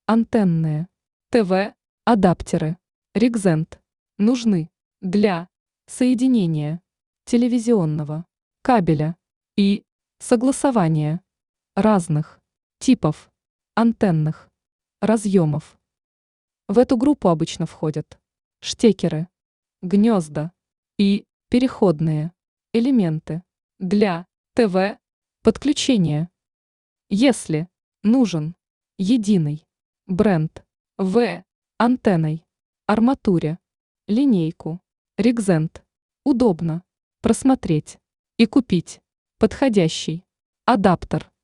антенные, ТВ-адаптеры, Ригзент нужны для соединения телевизионного кабеля и согласования разных типов антенных разъемов. В эту группу обычно входят штекеры, гнезда и переходные элементы для ТВ-подключения. Если нужен единый бренд в антенной арматуре, линейку Ригзент удобно просмотреть и купить подходящий адаптер.